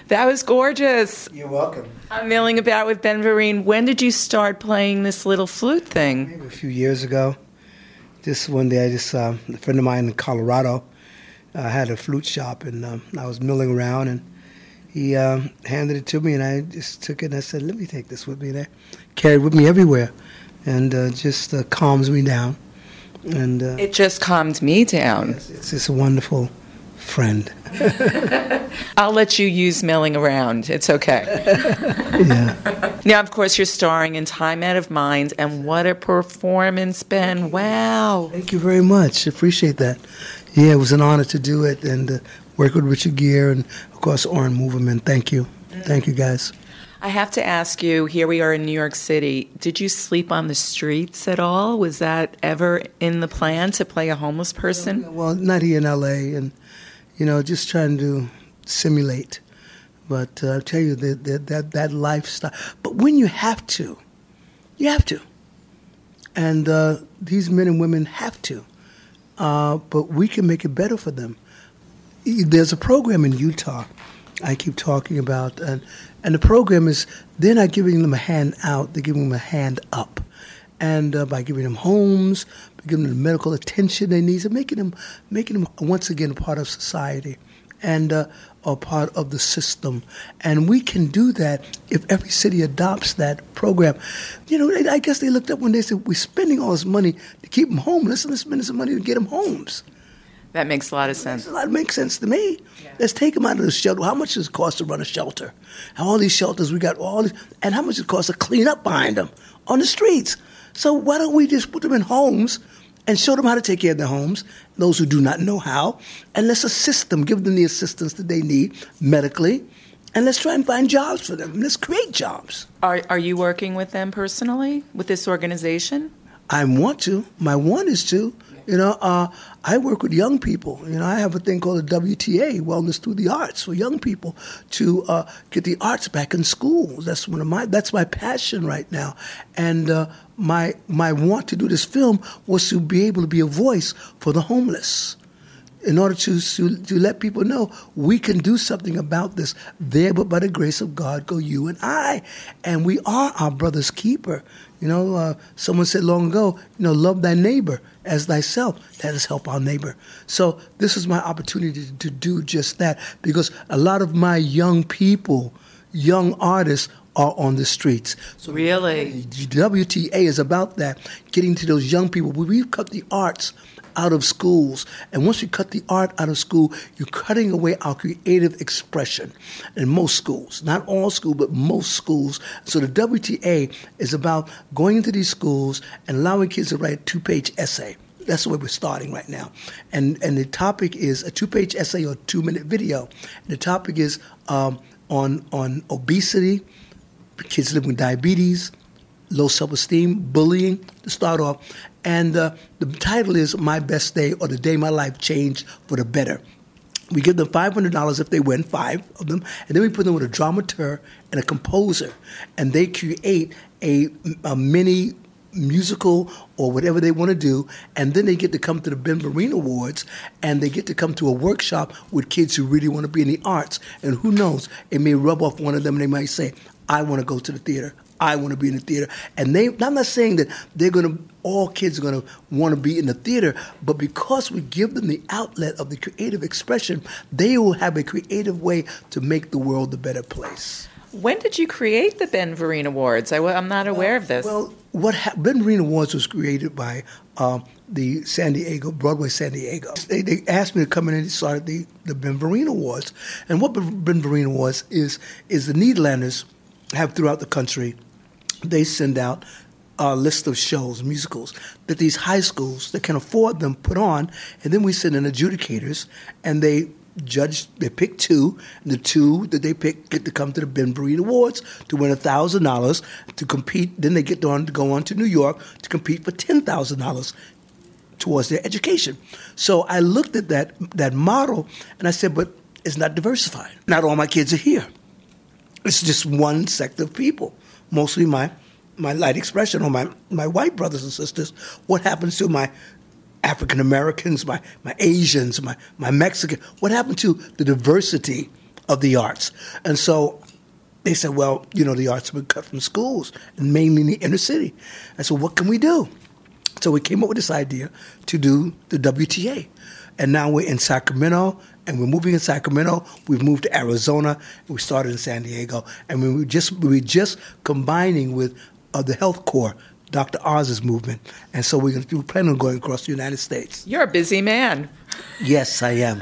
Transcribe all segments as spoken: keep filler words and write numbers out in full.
That was gorgeous. You're welcome. I'm milling about with Ben Vereen. When did you start playing this little flute thing? Maybe a few years ago. Just one day, I just uh, a friend of mine in Colorado uh, had a flute shop, and um, I was milling around, and he uh, handed it to me, and I just took it, and I said, "Let me take this with me." And I carried it with me everywhere, and uh, just uh, calms me down. And uh, It just calmed me down. Yes, it's just a wonderful friend. I'll let you use milling around. It's okay. Yeah. Now, of course, you're starring in Time Out of Mind, and what a performance, Ben. Wow. Thank you very much. Appreciate that. Yeah, it was an honor to do it and uh, work with Richard Gere and, of course, Oren Moverman. Thank you. Thank you, guys. I have to ask you, here we are in New York City. Did you sleep on the streets at all? Was that ever in the plan to play a homeless person? Well, not here in L A, and, you know, just trying to simulate. But uh, I tell you, that, that, that, that lifestyle. But when you have to, you have to. And uh, these men and women have to. Uh, but we can make it better for them. There's a program in Utah I keep talking about, and, and the program is they're not giving them a hand out, they're giving them a hand up. And uh, by giving them homes, by giving them the medical attention they need, and making them, making them once again a part of society and uh, a part of the system. And we can do that if every city adopts that program. You know, I guess they looked up when they said, we're spending all this money to keep them homeless, let's spend some money to get them homes. That makes a lot of sense. It makes, a lot, makes sense to me. Yeah. Let's take them out of the shelter. How much does it cost to run a shelter? And all these shelters, we got all these, and how much it costs to clean up behind them on the streets? So why don't we just put them in homes and show them how to take care of their homes, those who do not know how, and let's assist them, give them the assistance that they need medically, and let's try and find jobs for them. Let's create jobs. Are, are you working with them personally, with this organization? I want to. My one is to. You know, uh, I work with young people. You know, I have a thing called the W T A, Wellness Through the Arts, for young people to uh, get the arts back in schools. That's one of my. That's my passion right now, and uh, my my want to do this film was to be able to be a voice for the homeless, in order to to, to let people know we can do something about this. There, but by the grace of God, go you and I, and we are our brother's keeper. You know, uh, someone said long ago, you know, love thy neighbor as thyself. Let us help our neighbor. So this is my opportunity to, to do just that, because a lot of my young people, young artists, are on the streets. So really? W T A is about that, getting to those young people. We've cut the arts out of schools. And once you cut the art out of school, you're cutting away our creative expression in most schools. Not all schools, but most schools. So the W T A is about going into these schools and allowing kids to write a two-page essay. That's where we're starting right now. And and the topic is a two-page essay or two-minute video. And the topic is um, on, on obesity, kids living with diabetes, low self-esteem, bullying, to start off. And uh, the title is My Best Day, or The Day My Life Changed for the Better. We give them five hundred dollars if they win, five of them, and then we put them with a dramaturg and a composer, and they create a, a mini musical or whatever they want to do, and then they get to come to the Ben Vereen Awards, and they get to come to a workshop with kids who really want to be in the arts. And who knows, it may rub off one of them, and they might say, I want to go to the theater. I want to be in the theater. And they, I'm not saying that they're going to, all kids are going to want to be in the theater, but because we give them the outlet of the creative expression, they will have a creative way to make the world a better place. When did you create the Ben Vereen Awards? I, I'm not aware uh, of this. Well, what ha- Ben Vereen Awards was created by um, the San Diego, Broadway San Diego. They, they asked me to come in and start the, the Ben Vereen Awards. And what Ben Vereen Awards is, is the Nederlanders have throughout the country, they send out a list of shows, musicals, that these high schools that can afford them put on, and then we send in adjudicators, and they judge, they pick two, and the two that they pick get to come to the Ben Vereen Awards to win one thousand dollars to compete. Then they get on to go on to New York to compete for ten thousand dollars towards their education. So I looked at that that model, and I said, but it's not diversified. Not all my kids are here. It's just one sect of people, mostly my my light expression, or my, my white brothers and sisters. What happens to my African Americans, my, my Asians, my, my Mexican? What happened to the diversity of the arts. And so they said, well, you know, the arts have been cut from schools, and mainly in the inner city. I said, what can we do? So we came up with this idea to do the W T A. And now we're in Sacramento, and we're moving in Sacramento. We've moved to Arizona, and we started in San Diego. And we were just, we were just combining with uh, the Health Corps, Doctor Oz's movement. And so we're, gonna, we're planning on going across the United States. You're a busy man. Yes, I am.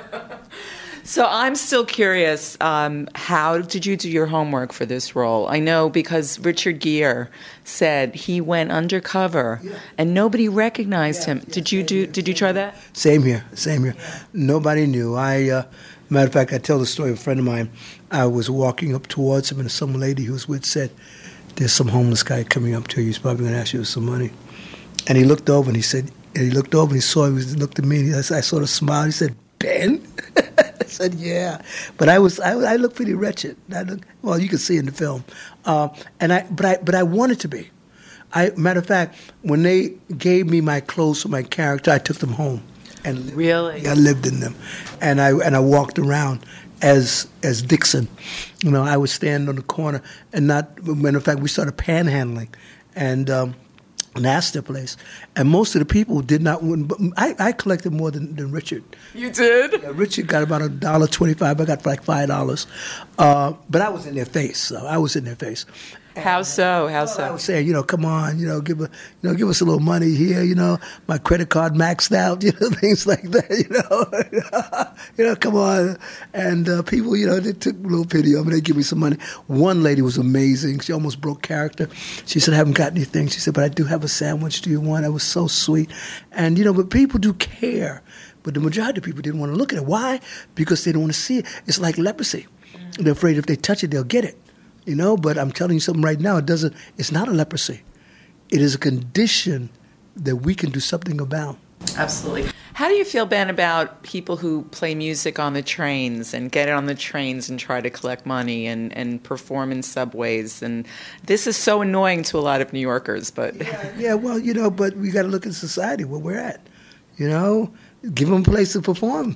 So I'm still curious, um, how did you do your homework for this role? I know because Richard Gere said he went undercover yeah. and nobody recognized yeah, him. Yeah, did you do? Here, did you try that? Same here, same here. Yeah. Nobody knew. I, uh, matter of fact, I tell the story of a friend of mine. I was walking up towards him, and some lady he was with said, "There's some homeless guy coming up to you. He's probably going to ask you for some money." And he looked over and he said, and he looked over and he saw, he was, looked at me, and he, I sort of smiled. He said, "Ben?" I said, "Yeah," but I was I, I looked pretty wretched. I look, well, you can see in the film, uh, and I but I but I wanted to be. I matter of fact, when they gave me my clothes for my character, I took them home and really I lived in them, and I and I walked around as as Dixon. You know, I would stand on the corner and not. Matter of fact, we started panhandling, and. Um, an Astor place, and most of the people did not win. But I, I collected more than, than Richard. You did? Yeah, Richard got about a dollar twenty-five. I got like five dollars, uh, but I was in their face. So I was in their face. How so? How so? I was saying, you know, come on, you know, give a, you know, give us a little money here. You know, my credit card maxed out. You know, things like that. You know, you know, come on. And uh, people, you know, they took a little pity on me. They give me some money. One lady was amazing. She almost broke character. She said, "I haven't got anything." She said, "But I do have a sandwich. Do you want?" It was so sweet. And you know, but people do care. But the majority of people didn't want to look at it. Why? Because they don't want to see it. It's like leprosy. Mm. They're afraid if they touch it, they'll get it. You know, but I'm telling you something right now. It doesn't. It's not a leprosy. It is a condition that we can do something about. Absolutely. How do you feel, Ben, about people who play music on the trains and get on the trains and try to collect money and, and perform in subways? And this is so annoying to a lot of New Yorkers. But yeah, yeah well, you know, but we got to look at society where we're at. You know, give them a place to perform.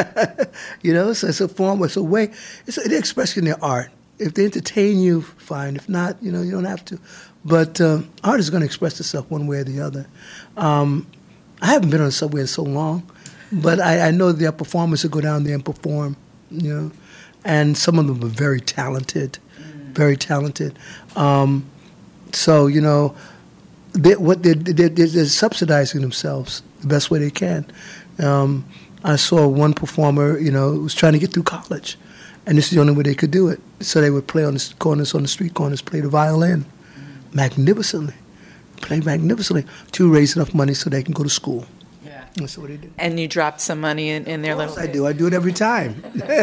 You know, so it's a form, it's a way, it's an expression in their art. If they entertain you, fine. If not, you know, you don't have to. But uh, art is going to express itself one way or the other. Um, I haven't been on a subway in so long, but I, I know there are performers who go down there and perform, you know, and some of them are very talented, very talented. Um, so, you know, they, what they're, they're, they're subsidizing themselves the best way they can. Um, I saw one performer, you know, who was trying to get through college. And this is the only way they could do it. So they would play on the corners, on the street corners, play the violin magnificently, play magnificently to raise enough money so they can go to school. Yeah. That's what they do. And you dropped some money in, in their little... I do. I do it every time.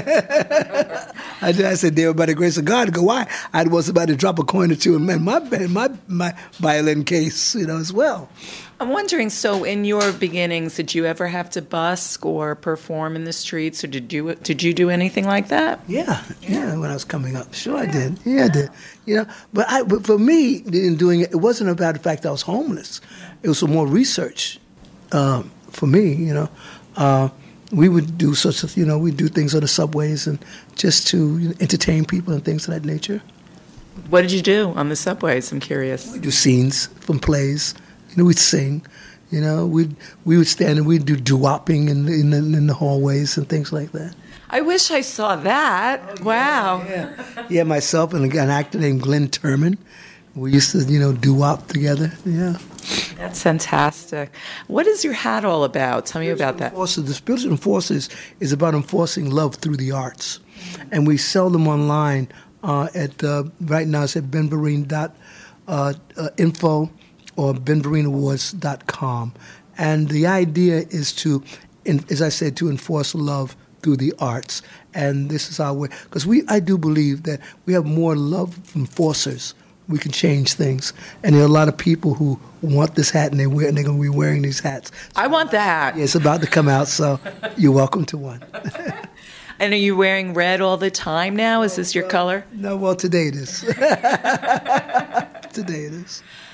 I, I said, "Dear, by the grace of God," go, why? I was about to drop a coin or two in my, my, my violin case, you know, as well. I'm wondering, so in your beginnings, did you ever have to busk or perform in the streets, or did you did you do anything like that? Yeah, yeah. When I was coming up, sure I did. Yeah, I did. You know, but I, but for me, in doing it, it wasn't about the fact that I was homeless. It was some more research um, for me. You know, uh, we would do such, a, you know, we do things on the subways and just to you know, entertain people and things of that nature. What did you do on the subways? I'm curious. We do scenes from plays. You know, we'd sing, you know, we'd, we would stand and we'd do doo-wopping in, in, the, in the hallways and things like that. I wish I saw that. Oh, yeah, wow. Yeah. yeah, myself and an actor named Glenn Turman. We used to, you know, doo-wop together. Yeah. That's fantastic. What is your hat all about? Tell me about that. Forces, the Spiritual Forces is about enforcing love through the arts. And we sell them online uh, at, uh, right now it's at ben vereen dot info. or ben vereen awards dot com. And the idea is to, in, as I said, to enforce love through the arts. And this is our way. Because we, I do believe that we have more love enforcers. We can change things. And there are a lot of people who want this hat, and, they wear, and they're going to be wearing these hats. I want the hat. Yeah, it's about to come out, so you're welcome to one. And are you wearing red all the time now? Is this your color? No, well, today it is. Today it is.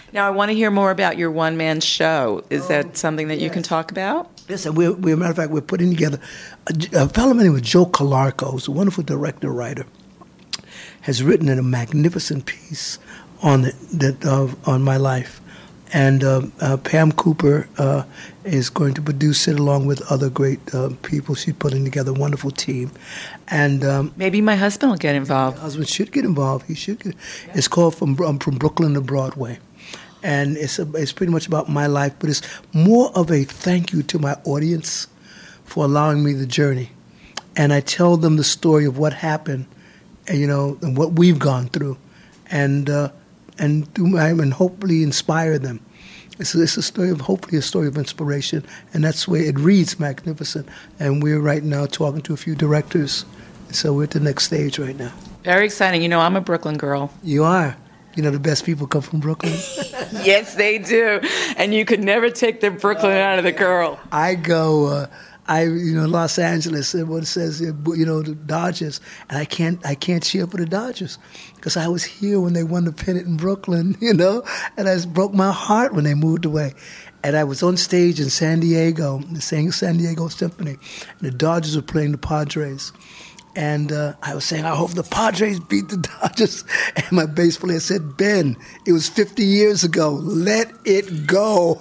Now, I want to hear more about your one-man show. Is Oh, that something that you yes. can talk about? Yes, and we're, we're, matter of fact, we're putting together a, a fellow named Joe Calarco, who's a wonderful director, writer, has written a magnificent piece on the, that uh, on my life. And uh, uh, Pam Cooper uh, is going to produce it along with other great uh, people. She's putting together a wonderful team. And um, Maybe my husband will get involved. my husband should get involved. He should get. It's called From um, From Brooklyn to Broadway. And it's a, it's pretty much about my life, but it's more of a thank you to my audience for allowing me the journey. And I tell them the story of what happened, and, you know, and what we've gone through, and uh, and do my, and hopefully inspire them. It's a, it's a story of hopefully a story of inspiration, and that's where it reads magnificent. And we're right now talking to a few directors, so we're at the next stage right now. Very exciting. You know, I'm a Brooklyn girl. You are. You know, the best people come from Brooklyn. Yes, they do. And you could never take the Brooklyn out of the girl. I go, uh, I you know, Los Angeles, and what it says, you know, the Dodgers, and I can't, I can't cheer for the Dodgers because I was here when they won the pennant in Brooklyn, you know, and it broke my heart when they moved away. And I was on stage in San Diego, sang San Diego Symphony, and the Dodgers were playing the Padres. And uh, I was saying, I hope the Padres beat the Dodgers. And my bass player said, Ben, it was fifty years ago. Let it go.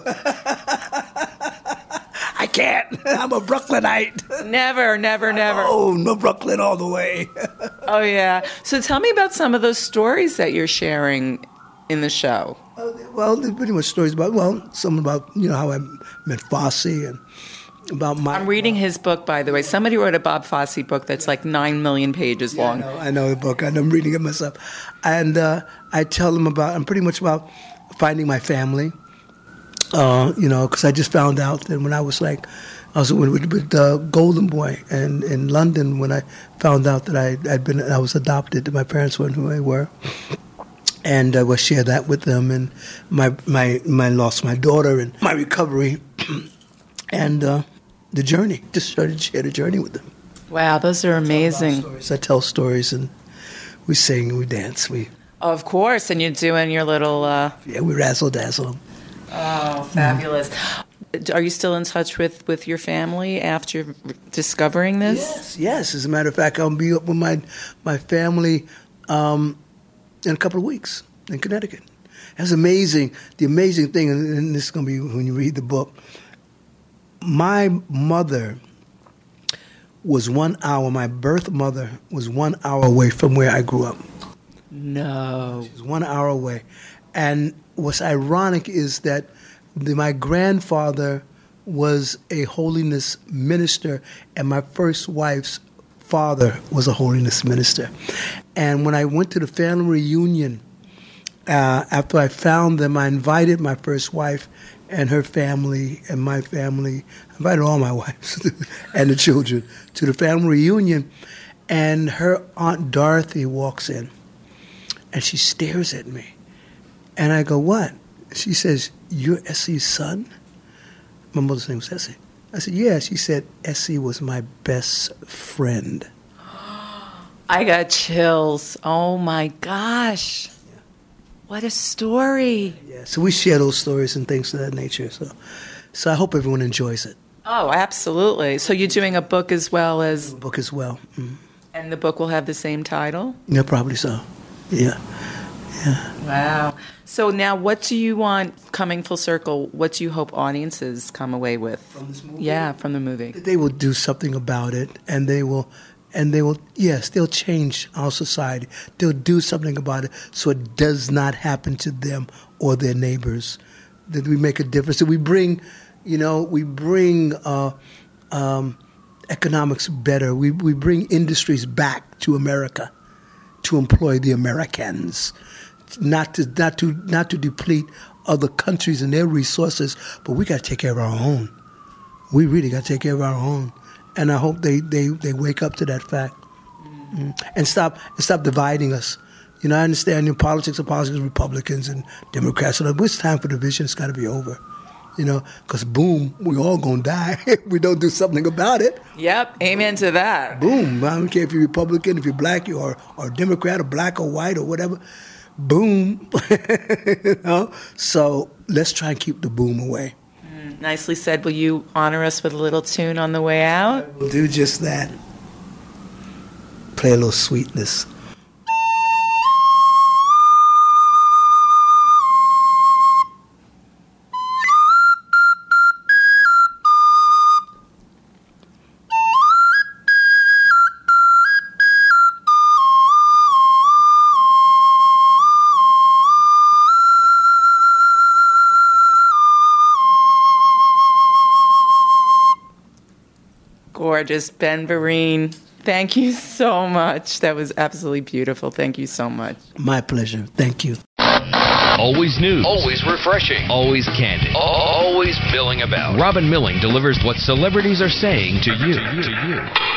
I can't. I'm a Brooklynite. Never, never, never. Oh, no Brooklyn all the way. Oh, yeah. So tell me about some of those stories that you're sharing in the show. Uh, well, there's pretty much stories about, well, some about, you know, how I met Fosse and about my... I'm reading his book, by the way. Somebody wrote a Bob Fosse book that's like nine million pages Yeah, long. I know, I know the book. I'm reading it myself. And uh, I tell them about, I'm pretty much about finding my family, uh, you know, because I just found out that when I was like, I was with, with uh, Golden Boy and in London when I found out that I, I'd been, I was adopted, that my parents weren't who they were. And I will share that with them, and my my my lost my daughter, and my recovery, and uh, the journey. Just started to share the journey with them. Wow, those are amazing. Stories. I tell stories, and we sing, we dance, we Of course, and you're doing your little... Uh... yeah, we razzle dazzle them. Oh, fabulous. Are you still in touch with, with your family after discovering this? Yes, yes. As a matter of fact, I'll be up with my my family um, in a couple of weeks in Connecticut. That's amazing. The amazing thing, and this is going to be when you read the book, my mother was one hour, my birth mother was one hour away from where I grew up. No. She was one hour away. And what's ironic is that the, my grandfather was a holiness minister, and my first wife's father was a holiness minister. And when I went to the family reunion, uh, after I found them, I invited my first wife and her family and my family, I invited all my wives and the children to the family reunion, and her Aunt Dorothy walks in, and she stares at me. And I go, what? She says, you're Essie's son? My mother's name was Essie. I said, yeah. She said, Essie was my best friend. I got chills. Oh, my gosh. Yeah. What a story. Yeah, so we share those stories and things of that nature. So so I hope everyone enjoys it. Oh, absolutely. So you're doing a book as well as... The book as well. Mm. And the book will have the same title? Yeah, probably so. Yeah. Yeah. Wow. So now what do you want, coming full circle, what do you hope audiences come away with? From this movie? Yeah, from the movie. They will do something about it, and they will, and they will, yes, they'll change our society. They'll do something about it so it does not happen to them or their neighbors. That we make a difference. That we bring, you know, we bring uh, um, economics better. We we bring industries back to America to employ the Americans. Not to not to not to deplete other countries and their resources, but we got to take care of our own. We really got to take care of our own, and I hope they, they, they wake up to that fact mm. and stop and stop dividing us. You know, I understand in politics, and politics, Republicans and Democrats. So it's time for division. It's got to be over. You know, because boom, we all gonna die if we don't do something about it. Yep, amen to that. Boom. I don't care if you're Republican, if you're black, or or Democrat, or black or white or whatever. boom. You know? So let's try and keep the boom away. Mm, nicely said. Will you honor us with a little tune on the way out? We'll do just that. Play a little sweetness. Gorgeous. Ben Vereen, thank you so much. That was absolutely beautiful. Thank you so much. My pleasure. Thank you. Always news. Always refreshing. Always candid. Always milling about. Robin Milling delivers what celebrities are saying to you. To you.